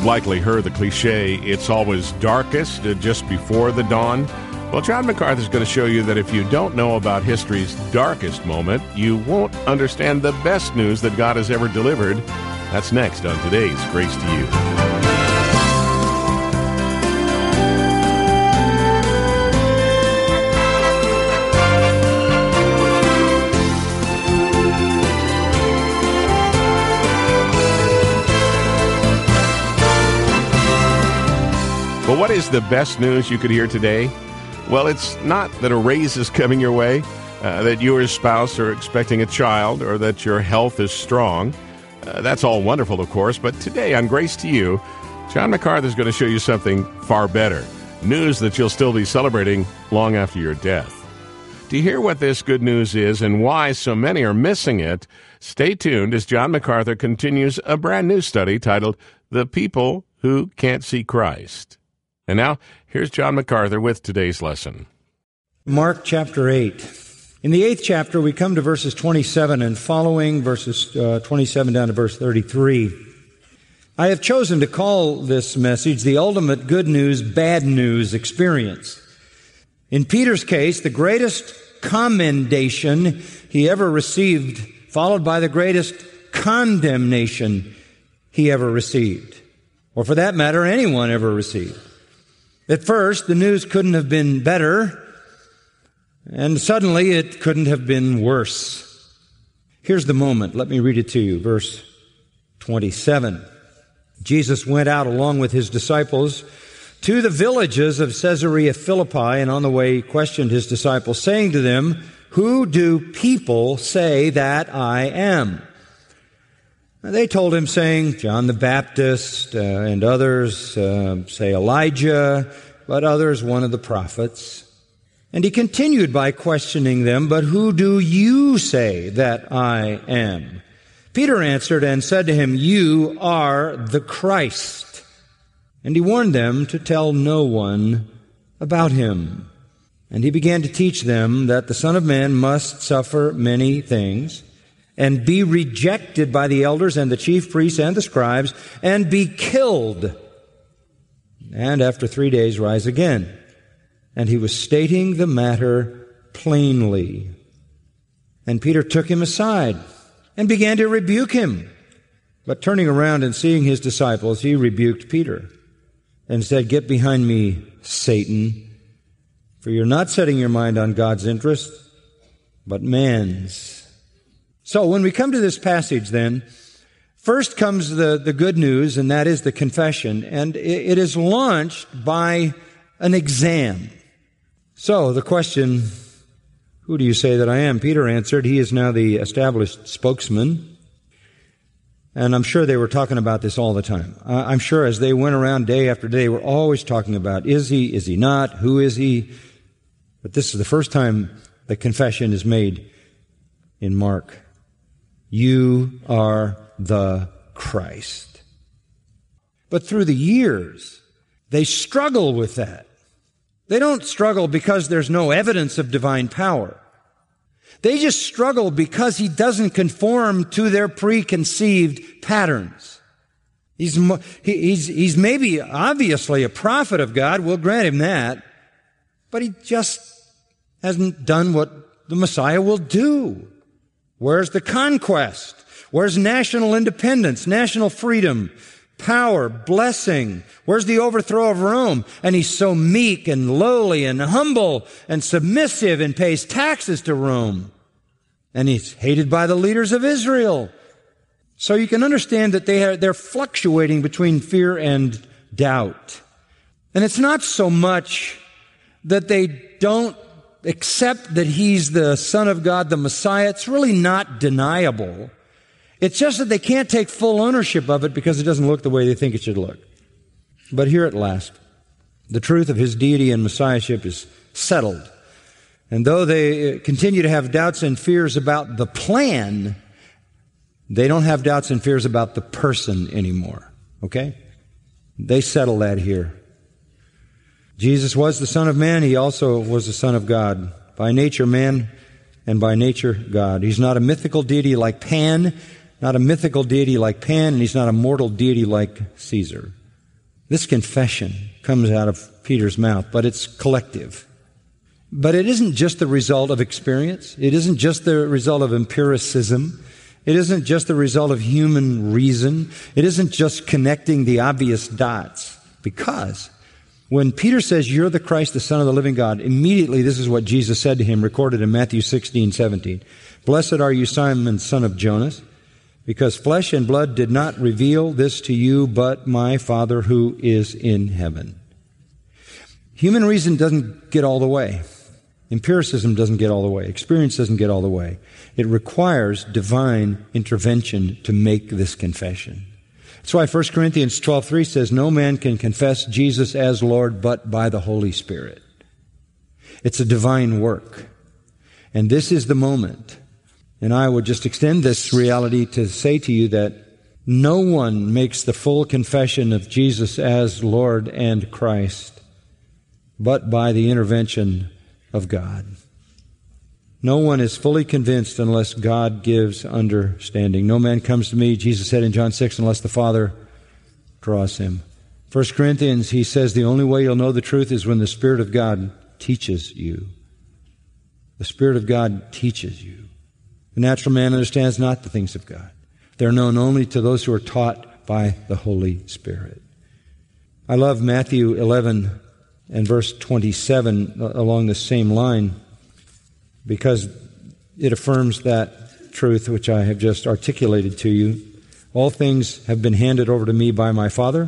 You've likely heard the cliche, it's always darkest just before the dawn. Well, John MacArthur is going to show you that if you don't know about history's darkest moment, you won't understand the best news that God has ever delivered. That's next on today's Grace to You. Well, what is the best news you could hear today? Well, it's not that a raise is coming your way, that you or your spouse are expecting a child, or that your health is strong. That's all wonderful, of course, but today on Grace to You, John MacArthur is going to show you something far better. News that you'll still be celebrating long after your death. To hear what this good news is and why so many are missing it, stay tuned as John MacArthur continues a brand new study titled The People Who Can't See Christ. And now, here's John MacArthur with today's lesson. Mark chapter 8. In the 8th chapter, we come to verses 27 and following, verses 27 down to verse 33. I have chosen to call this message the ultimate good news, bad news experience. In Peter's case, the greatest commendation he ever received, followed by the greatest condemnation he ever received, or for that matter, anyone ever received. At first, the news couldn't have been better, and suddenly it couldn't have been worse. Here's the moment. Let me read it to you. Verse 27. Jesus went out along with his disciples to the villages of Caesarea Philippi, and on the way he questioned his disciples, saying to them, "Who do people say that I am?" They told him, saying, John the Baptist, and others say Elijah, but others one of the prophets. And he continued by questioning them, "But who do you say that I am?" Peter answered and said to him, "You are the Christ." And he warned them to tell no one about him. And he began to teach them that the Son of Man must suffer many things, and be rejected by the elders and the chief priests and the scribes, and be killed, and after 3 days rise again. And he was stating the matter plainly. And Peter took him aside and began to rebuke him. But turning around and seeing his disciples, he rebuked Peter and said, "Get behind me, Satan, for you're not setting your mind on God's interest, but man's." So when we come to this passage then, first comes the good news, and that is the confession, and it is launched by an exam. So the question, "Who do you say that I am?" Peter answered. He is now the established spokesman, and I'm sure they were talking about this all the time. I'm sure as they went around day after day, they were always talking about, is he not, who is he? But this is the first time the confession is made in Mark. You are the Christ. But through the years, they struggle with that. They don't struggle because there's no evidence of divine power. They just struggle because he doesn't conform to their preconceived patterns. He's maybe obviously a prophet of God, we'll grant him that, but he just hasn't done what the Messiah will do. Where's the conquest? Where's national independence, national freedom, power, blessing? Where's the overthrow of Rome? And he's so meek and lowly and humble and submissive and pays taxes to Rome. And he's hated by the leaders of Israel. So you can understand that they're fluctuating between fear and doubt. And it's not so much that they don't accept that he's the Son of God, the Messiah. It's really not deniable. It's just that they can't take full ownership of it because it doesn't look the way they think it should look. But here at last, the truth of his deity and messiahship is settled. And though they continue to have doubts and fears about the plan, they don't have doubts and fears about the person anymore. Okay? They settle that here. Jesus was the Son of Man. He also was the Son of God. By nature man, and by nature God. He's not a mythical deity like Pan, and he's not a mortal deity like Caesar. This confession comes out of Peter's mouth, but it's collective. But it isn't just the result of experience. It isn't just the result of empiricism. It isn't just the result of human reason. It isn't just connecting the obvious dots. Because when Peter says, "You're the Christ, the Son of the living God," immediately this is what Jesus said to him, recorded in Matthew 16:17. "Blessed are you, Simon, son of Jonas, because flesh and blood did not reveal this to you, but my Father who is in heaven." Human reason doesn't get all the way. Empiricism doesn't get all the way. Experience doesn't get all the way. It requires divine intervention to make this confession. That's why 1 Corinthians 12:3 says, "No man can confess Jesus as Lord but by the Holy Spirit." It's a divine work. And this is the moment. And I would just extend this reality to say to you that no one makes the full confession of Jesus as Lord and Christ but by the intervention of God. No one is fully convinced unless God gives understanding. "No man comes to me," Jesus said in John 6, "unless the Father draws him." 1 Corinthians, he says, the only way you'll know the truth is when the Spirit of God teaches you. The Spirit of God teaches you. The natural man understands not the things of God. They're known only to those who are taught by the Holy Spirit. I love Matthew 11 and verse 27 along the same line, because it affirms that truth which I have just articulated to you. "All things have been handed over to me by my Father.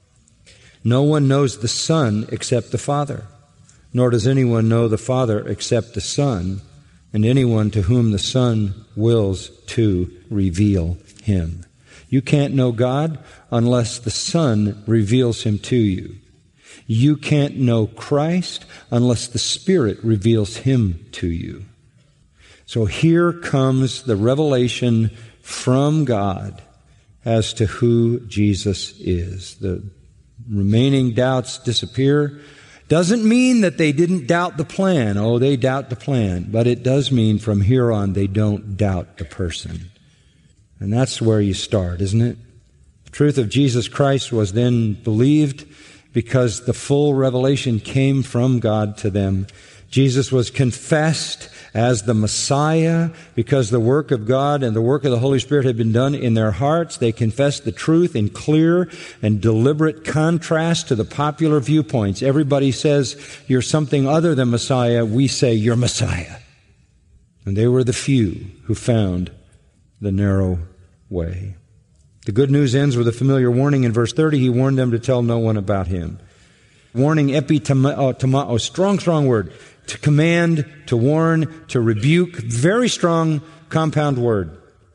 No one knows the Son except the Father, nor does anyone know the Father except the Son, and anyone to whom the Son wills to reveal him." You can't know God unless the Son reveals him to you. You can't know Christ unless the Spirit reveals him to you. So here comes the revelation from God as to who Jesus is. The remaining doubts disappear. Doesn't mean that they didn't doubt the plan. Oh, they doubt the plan. But it does mean from here on they don't doubt the person. And that's where you start, isn't it? The truth of Jesus Christ was then believed because the full revelation came from God to them. Jesus was confessed as the Messiah because the work of God and the work of the Holy Spirit had been done in their hearts. They confessed the truth in clear and deliberate contrast to the popular viewpoints. Everybody says, "You're something other than Messiah." We say, "You're Messiah." And they were the few who found the narrow way. The good news ends with a familiar warning in verse 30. He warned them to tell no one about him. Warning, epitomao, strong word. To command, to warn, to rebuke. Very strong compound word.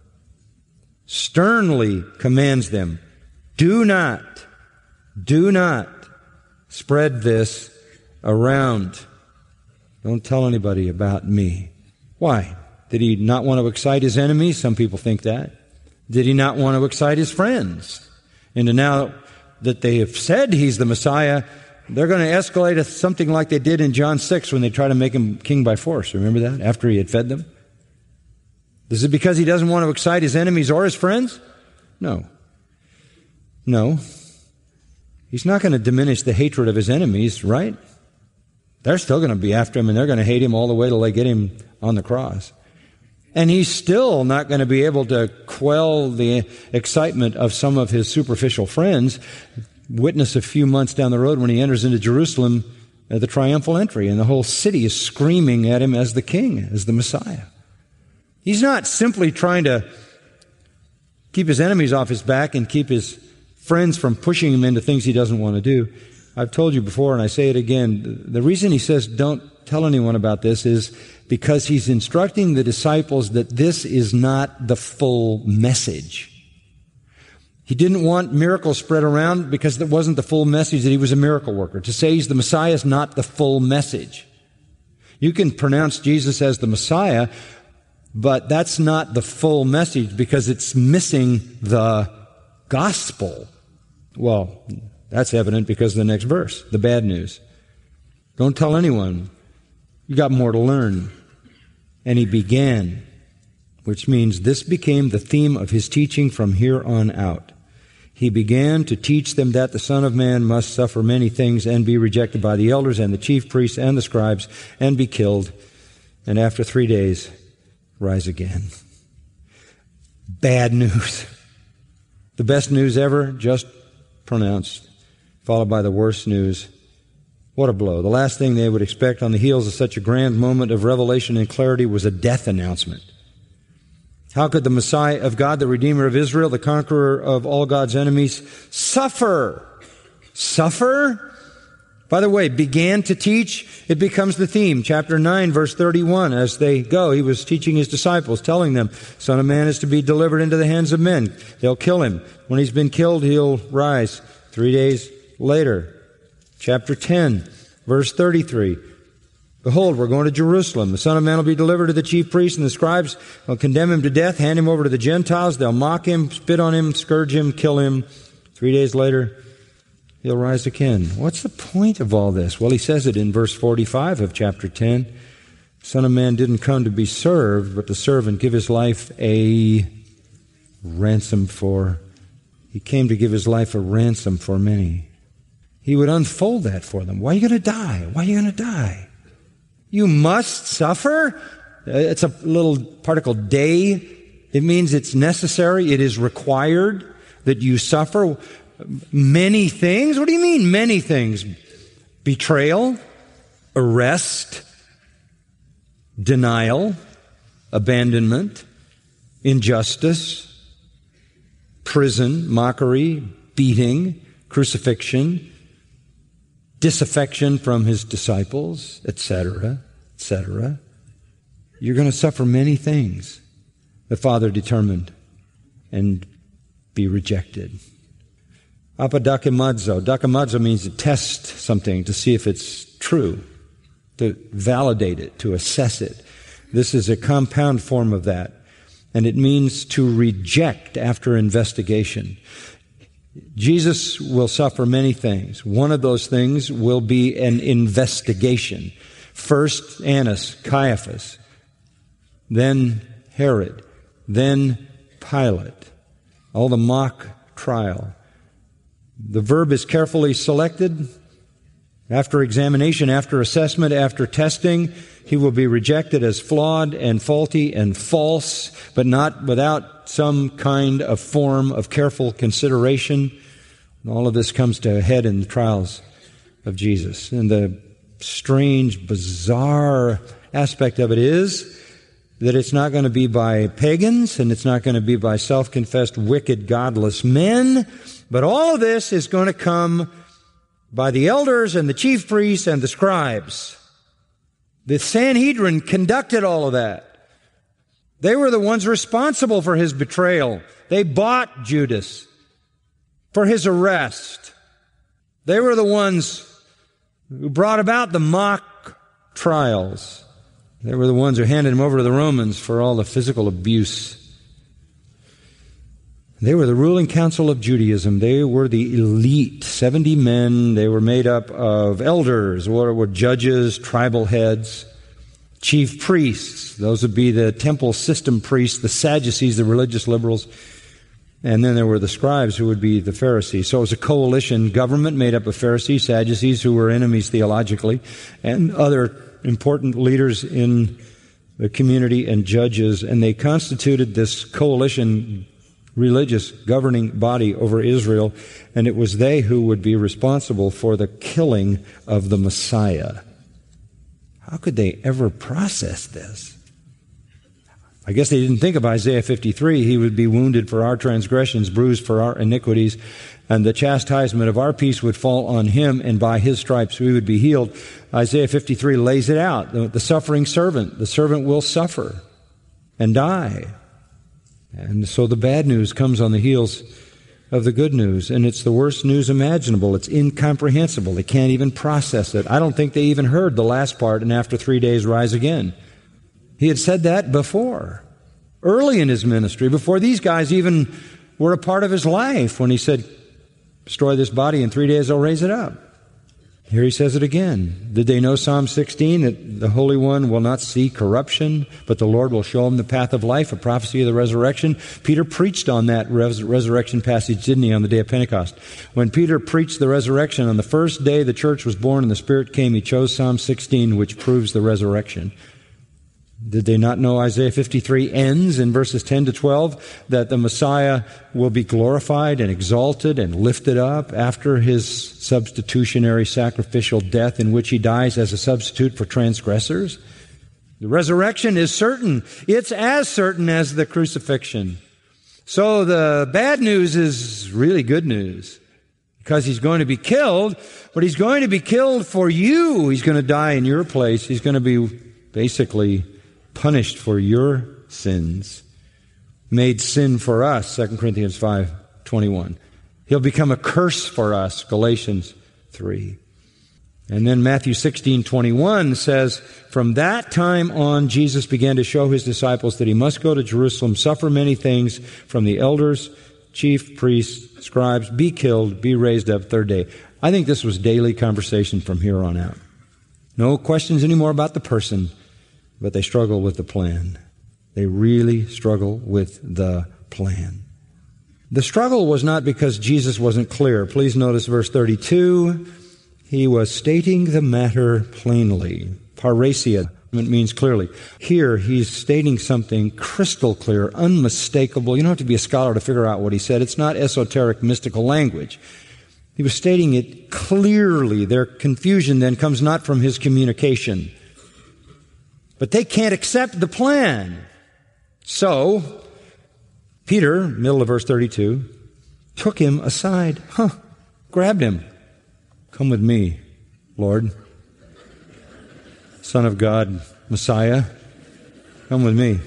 Sternly commands them. Do not spread this around. Don't tell anybody about me. Why? Did he not want to excite his enemies? Some people think that. Did he not want to excite his friends? And now that they have said he's the Messiah, they're going to escalate to something like they did in John 6 when they try to make him king by force. Remember that? After he had fed them? Is it because he doesn't want to excite his enemies or his friends? No. He's not going to diminish the hatred of his enemies, right? They're still going to be after him, and they're going to hate him all the way till they get him on the cross. And he's still not going to be able to quell the excitement of some of his superficial friends. Witness a few months down the road when he enters into Jerusalem at the triumphal entry, and the whole city is screaming at him as the king, as the Messiah. He's not simply trying to keep his enemies off his back and keep his friends from pushing him into things he doesn't want to do. I've told you before, and I say it again, the reason he says don't tell anyone about this is because he's instructing the disciples that this is not the full message. He didn't want miracles spread around because that wasn't the full message that he was a miracle worker. To say he's the Messiah is not the full message. You can pronounce Jesus as the Messiah, but that's not the full message because it's missing the gospel. Well, that's evident because of the next verse, the bad news. Don't tell anyone. You got more to learn. And he began, which means this became the theme of his teaching from here on out. he began to teach them that the Son of Man must suffer many things and be rejected by the elders and the chief priests and the scribes and be killed, and after 3 days rise again. Bad news. The best news ever just pronounced, followed by the worst news. What a blow. The last thing they would expect on the heels of such a grand moment of revelation and clarity was a death announcement. How could the Messiah of God, the Redeemer of Israel, the conqueror of all God's enemies, suffer? Suffer? By the way, began to teach, it becomes the theme. Chapter 9, verse 31, as they go, he was teaching his disciples, telling them, Son of Man is to be delivered into the hands of men. They'll kill him. When he's been killed, he'll rise 3 days later. Chapter 10, verse 33. Behold, we're going to Jerusalem. The Son of Man will be delivered to the chief priests and the scribes. They'll condemn him to death, hand him over to the Gentiles. They'll mock him, spit on him, scourge him, kill him. 3 days later, he'll rise again. What's the point of all this? Well, he says it in verse 45 of chapter 10. The Son of Man didn't come to be served, but to serve and give his life a ransom for. He came to give his life a ransom for many. He would unfold that for them. Why are you going to die? Why are you going to die? You must suffer? It's a little particle day. It means it's necessary. It is required that you suffer many things. What do you mean many things? Betrayal, arrest, denial, abandonment, injustice, prison, mockery, beating, crucifixion, disaffection from his disciples, etc., etc. You're going to suffer many things, the Father determined, and be rejected. Apodakimazo. Dakimazo means to test something, to see if it's true, to validate it, to assess it. This is a compound form of that, and it means to reject after investigation. Jesus will suffer many things. One of those things will be an investigation. First Annas, Caiaphas, then Herod, then Pilate. All the mock trial. The verb is carefully selected. After examination, after assessment, after testing, he will be rejected as flawed and faulty and false, but not without some kind of form of careful consideration. And all of this comes to a head in the trials of Jesus. And the strange, bizarre aspect of it is that it's not going to be by pagans, and it's not going to be by self-confessed, wicked, godless men, but all of this is going to come by the elders and the chief priests and the scribes. The Sanhedrin conducted all of that. They were the ones responsible for his betrayal. They bought Judas for his arrest. They were the ones who brought about the mock trials. They were the ones who handed him over to the Romans for all the physical abuse. They were the ruling council of Judaism. They were the elite, 70 men. They were made up of elders, or were judges, tribal heads, chief priests. Those would be the temple system priests, the Sadducees, the religious liberals. And then there were the scribes, who would be the Pharisees. So it was a coalition government made up of Pharisees, Sadducees, who were enemies theologically, and other important leaders in the community and judges. And they constituted this coalition religious governing body over Israel, and it was they who would be responsible for the killing of the Messiah. How could they ever process this? I guess they didn't think of Isaiah 53. He would be wounded for our transgressions, bruised for our iniquities, and the chastisement of our peace would fall on him, and by his stripes we would be healed. Isaiah 53 lays it out. The suffering servant, the servant will suffer and die. And so the bad news comes on the heels of the good news, and it's the worst news imaginable. It's incomprehensible. They can't even process it. I don't think they even heard the last part, and after 3 days rise again. He had said that before, early in his ministry, before these guys even were a part of his life, when he said, destroy this body, in 3 days I'll raise it up. Here he says it again. Did they know Psalm 16, that the Holy One will not see corruption, but the Lord will show him the path of life, a prophecy of the resurrection? Peter preached on that resurrection passage, didn't he, on the day of Pentecost? When Peter preached the resurrection, on the first day the church was born and the Spirit came, he chose Psalm 16, which proves the resurrection. Did they not know Isaiah 53 ends in verses 10 to 12, that the Messiah will be glorified and exalted and lifted up after his substitutionary sacrificial death in which he dies as a substitute for transgressors? The resurrection is certain. It's as certain as the crucifixion. So the bad news is really good news, because he's going to be killed, but he's going to be killed for you. He's going to die in your place. He's going to be basically punished for your sins, made sin for us, 2 Corinthians 5:21. He'll become a curse for us, Galatians 3. And then Matthew 16:21 says, from that time on, Jesus began to show his disciples that he must go to Jerusalem, suffer many things from the elders, chief priests, scribes, be killed, be raised up third day. I think this was daily conversation from here on out. No questions anymore about the person, but they struggle with the plan. They really struggle with the plan. The struggle was not because Jesus wasn't clear. Please notice verse 32. He was stating the matter plainly. Parrhesia means clearly. Here, he's stating something crystal clear, unmistakable. You don't have to be a scholar to figure out what he said. It's not esoteric, mystical language. He was stating it clearly. Their confusion then comes not from his communication, but they can't accept the plan. So, Peter, middle of verse 32, took him aside, grabbed him. Come with me, Lord, Son of God, Messiah. Come with me.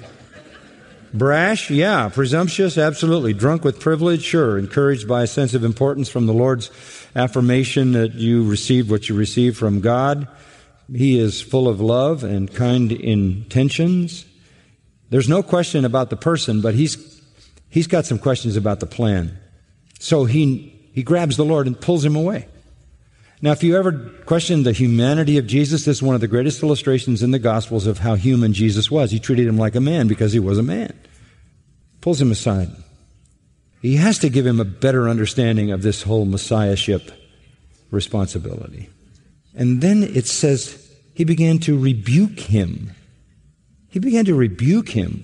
Brash? Yeah. Presumptuous? Absolutely. Drunk with privilege? Sure. Encouraged by a sense of importance from the Lord's affirmation that you received what you received from God. He is full of love and kind intentions. There's no question about the person, but he's got some questions about the plan. So he grabs the Lord and pulls him away. Now, if you ever question the humanity of Jesus, this is one of the greatest illustrations in the Gospels of how human Jesus was. He treated him like a man because he was a man. Pulls him aside. He has to give him a better understanding of this whole messiahship responsibility. And then it says he began to rebuke him. He began to rebuke him.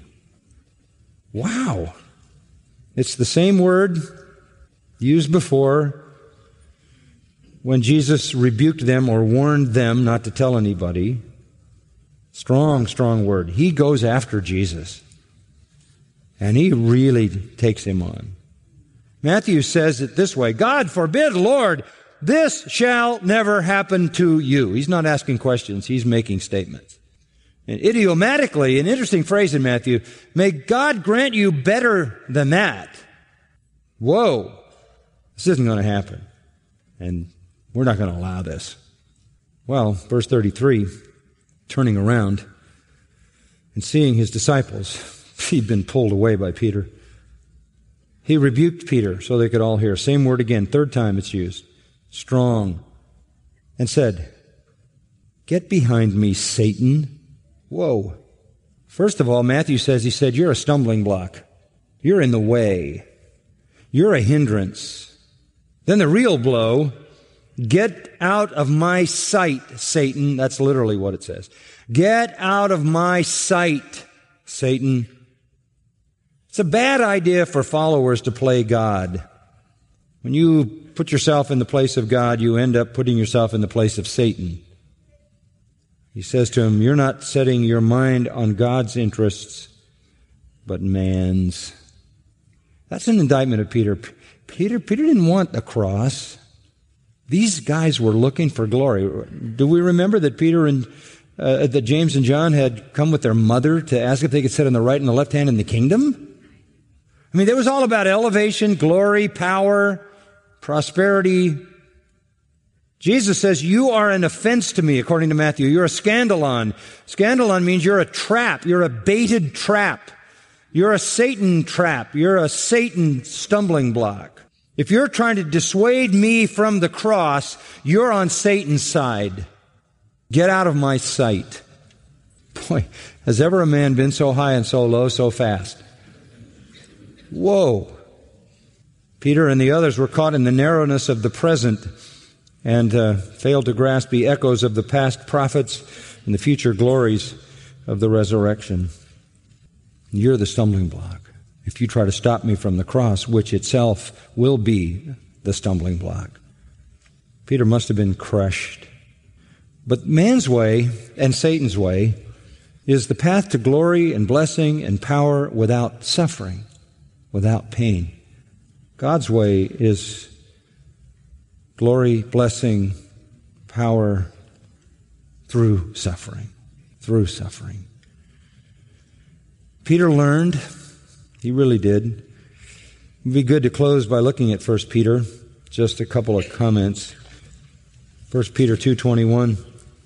Wow. It's the same word used before when Jesus rebuked them or warned them not to tell anybody. Strong, strong word. He goes after Jesus. And he really takes him on. Matthew says it this way, God forbid, Lord, this shall never happen to you. He's not asking questions. He's making statements. And idiomatically, an interesting phrase in Matthew, may God grant you better than that. Whoa. This isn't going to happen. And we're not going to allow this. Well, verse 33, turning around and seeing his disciples, he'd been pulled away by Peter. He rebuked Peter so they could all hear. Same word again, third time it's used. Strong. And said, get behind me, Satan. Whoa. First of all, Matthew says, he said, you're a stumbling block. You're in the way. You're a hindrance. Then the real blow, get out of my sight, Satan. That's literally what it says. Get out of my sight, Satan. It's a bad idea for followers to play God. When you put yourself in the place of God, you end up putting yourself in the place of Satan. He says to him, you're not setting your mind on God's interests, but man's. That's an indictment of Peter. Peter didn't want the cross. These guys were looking for glory. Do we remember that Peter and that James and John had come with their mother to ask if they could sit on the right and the left hand in the kingdom? I mean, it was all about elevation, glory, power, prosperity. Jesus says, you are an offense to me, according to Matthew. You're a scandalon. Scandalon means you're a trap. You're a baited trap. You're a Satan trap. You're a Satan stumbling block. If you're trying to dissuade me from the cross, you're on Satan's side. Get out of my sight. Boy, has ever a man been so high and so low so fast? Whoa. Peter and the others were caught in the narrowness of the present and failed to grasp the echoes of the past prophets and the future glories of the resurrection. You're the stumbling block. If you try to stop me from the cross, which itself will be the stumbling block. Peter must have been crushed. But man's way and Satan's way is the path to glory and blessing and power without suffering, without pain. God's way is glory, blessing, power through suffering, through suffering. Peter learned. He really did. It would be good to close by looking at 1 Peter. Just a couple of comments. 1 Peter 2:21.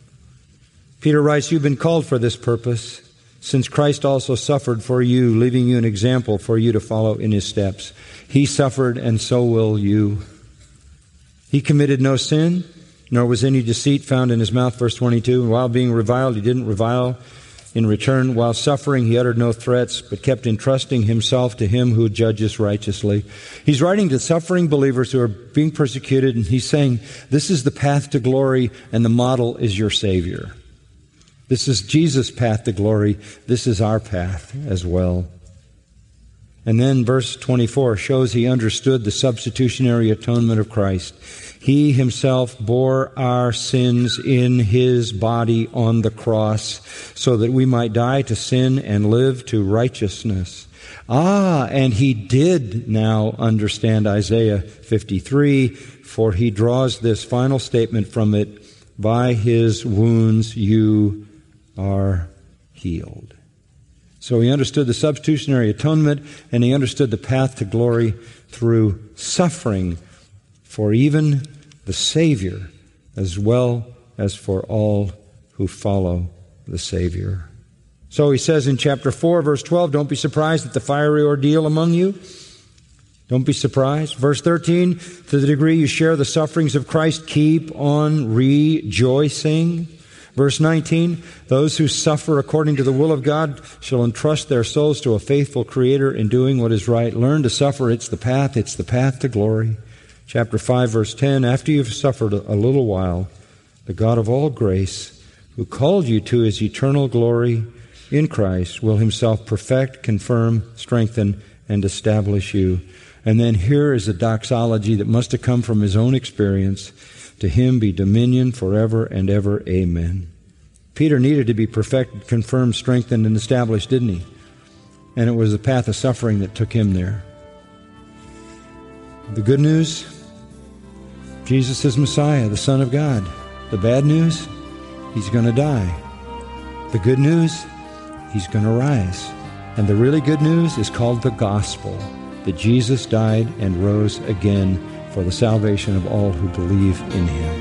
Peter writes, "You've been called for this purpose, since Christ also suffered for you, leaving you an example for you to follow in his steps. He suffered, and so will you. He committed no sin, nor was any deceit found in his mouth." Verse 22, "And while being reviled, he didn't revile in return. While suffering, he uttered no threats, but kept entrusting himself to him who judges righteously." He's writing to suffering believers who are being persecuted, and he's saying, this is the path to glory, and the model is your Savior. This is Jesus' path to glory. This is our path as well. And then verse 24 shows he understood the substitutionary atonement of Christ. He himself bore our sins in his body on the cross so that we might die to sin and live to righteousness. And he did now understand Isaiah 53, for he draws this final statement from it, "By his wounds you are healed." So he understood the substitutionary atonement, and he understood the path to glory through suffering for even the Savior, as well as for all who follow the Savior. So he says in chapter 4, verse 12, "Don't be surprised at the fiery ordeal among you." Don't be surprised. Verse 13, "To the degree you share the sufferings of Christ, keep on rejoicing." Verse 19, "Those who suffer according to the will of God shall entrust their souls to a faithful Creator in doing what is right." Learn to suffer. It's the path to glory. Chapter 5, verse 10, "After you've suffered a little while, the God of all grace, who called you to his eternal glory in Christ, will himself perfect, confirm, strengthen, and establish you." And then here is a doxology that must have come from his own experience. "To him be dominion forever and ever. Amen." Peter needed to be perfected, confirmed, strengthened, and established, didn't he? And it was the path of suffering that took him there. The good news, Jesus is Messiah, the Son of God. The bad news, he's going to die. The good news, he's going to rise. And the really good news is called the gospel, that Jesus died and rose again for the salvation of all who believe in him.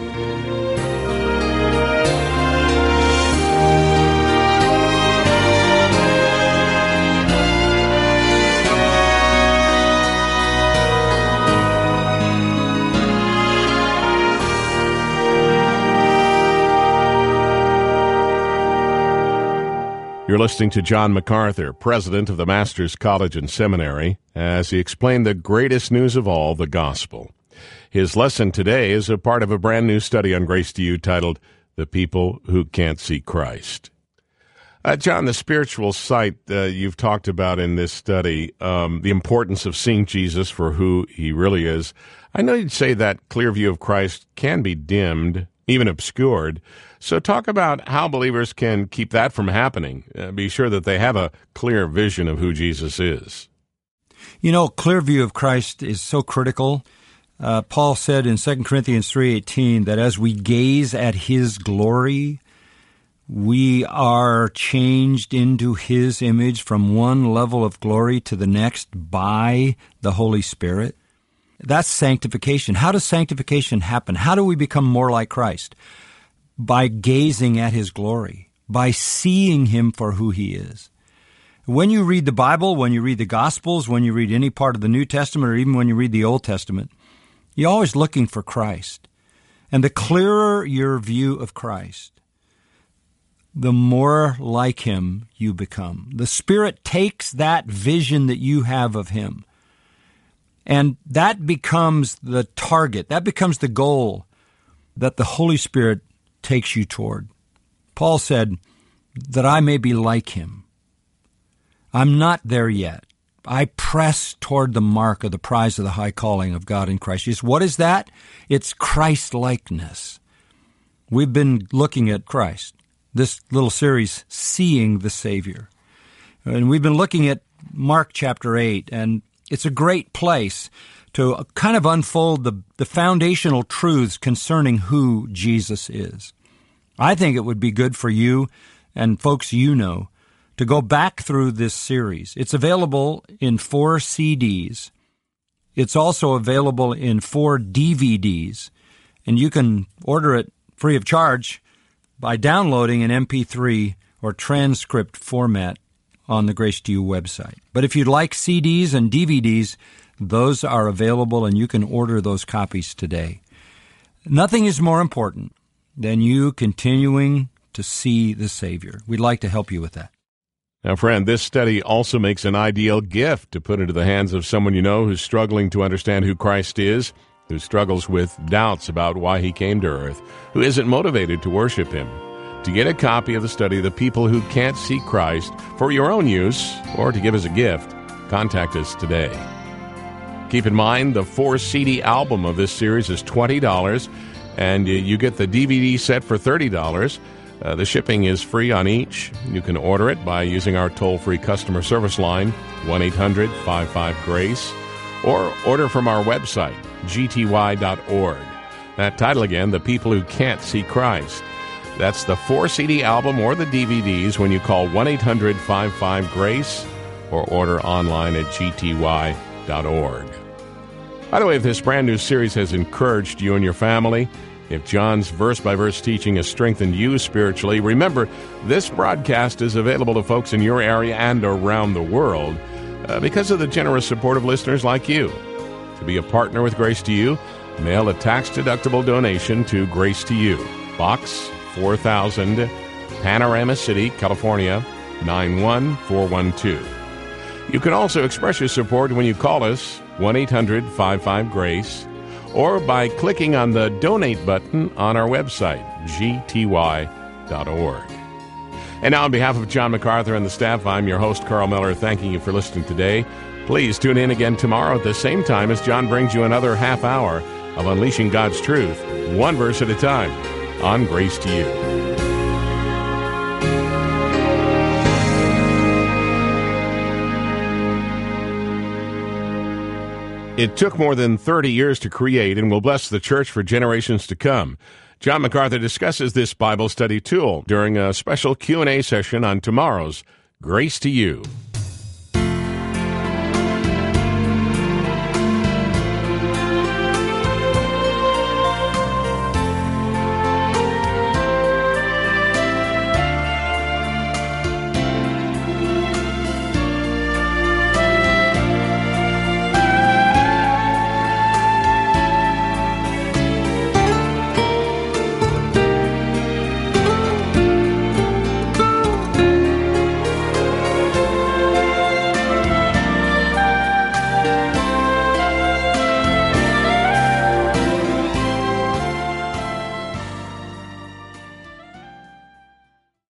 You're listening to John MacArthur, president of the Masters College and Seminary, as he explained the greatest news of all, the gospel. His lesson today is a part of a brand new study on Grace to You titled, "The People Who Can't See Christ." John, the spiritual sight you've talked about in this study, the importance of seeing Jesus for who he really is. I know you'd say that clear view of Christ can be dimmed, even obscured. So talk about how believers can keep that from happening, be sure that they have a clear vision of who Jesus is. You know, clear view of Christ is so critical. Paul said in 2 Corinthians 3:18 that as we gaze at his glory, we are changed into his image from one level of glory to the next by the Holy Spirit. That's sanctification. How does sanctification happen? How do we become more like Christ? By gazing at his glory, by seeing him for who he is. When you read the Bible, when you read the Gospels, when you read any part of the New Testament, or even when you read the Old Testament, you're always looking for Christ. And the clearer your view of Christ, the more like Him you become. The Spirit takes that vision that you have of Him, and that becomes the target, that becomes the goal that the Holy Spirit takes you toward. Paul said, that I may be like Him. I'm not there yet. I press toward the mark of the prize of the high calling of God in Christ Jesus. What is that? It's Christ-likeness. We've been looking at Christ, this little series, Seeing the Savior. And we've been looking at Mark chapter 8, and it's a great place to kind of unfold the foundational truths concerning who Jesus is. I think it would be good for you and folks you know to go back through this series. It's available in 4 CDs. It's also available in 4 DVDs, and you can order it free of charge by downloading an MP3 or transcript format on the Grace to You website. But if you'd like CDs and DVDs, those are available, and you can order those copies today. Nothing is more important than you continuing to see the Savior. We'd like to help you with that. Now, friend, this study also makes an ideal gift to put into the hands of someone you know who's struggling to understand who Christ is, who struggles with doubts about why He came to earth, who isn't motivated to worship Him. To get a copy of the study, The People Who Can't See Christ, for your own use or to give as a gift, contact us today. Keep in mind, the 4-CD album of this series is $20, and you get the DVD set for $30. The shipping is free on each. You can order it by using our toll-free customer service line, 1-800-55-GRACE, or order from our website, gty.org. That title again, The People Who Can't See Christ. That's the 4-CD album or the DVDs when you call 1-800-55-GRACE or order online at gty.org. By the way, if this brand new series has encouraged you and your family, if John's verse-by-verse teaching has strengthened you spiritually, remember, this broadcast is available to folks in your area and around the world because of the generous support of listeners like you. To be a partner with Grace to You, mail a tax-deductible donation to Grace to You, Box 4000, Panorama City, California, 91412. You can also express your support when you call us, 1-800-55-GRACE, or by clicking on the Donate button on our website, gty.org. And now on behalf of John MacArthur and the staff, I'm your host, Carl Miller, thanking you for listening today. Please tune in again tomorrow at the same time as John brings you another half hour of Unleashing God's Truth, one verse at a time, on Grace to You. It took more than 30 years to create and will bless the church for generations to come. John MacArthur discusses this Bible study tool during a special Q&A session on tomorrow's Grace to You.